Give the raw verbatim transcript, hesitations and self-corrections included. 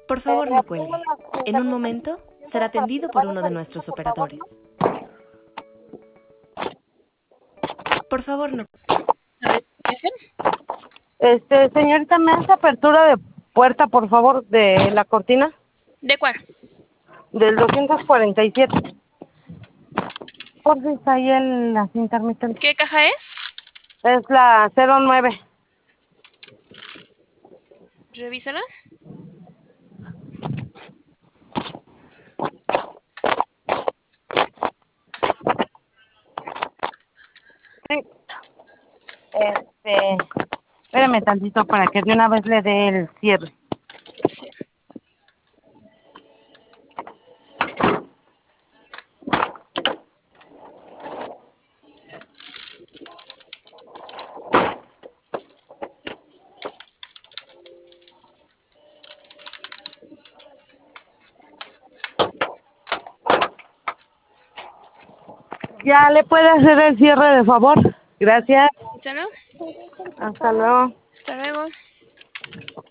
Por favor, no cuelgue. En un momento será atendido por uno de nuestros operadores. Por favor, no. Este, señorita, ¿me hace apertura de puerta, por favor, de la cortina? ¿De cuál? Del doscientos cuarenta y siete. Por si está ahí el, las intermitentes. ¿Qué caja es? Es la cero nueve. Revísala. Sí. Este, espérame tantito para que de una vez le dé el cierre. Sí. ¿Ya le puede hacer el cierre, de favor? Gracias. ¿Revísalo? Hasta luego. Hasta luego.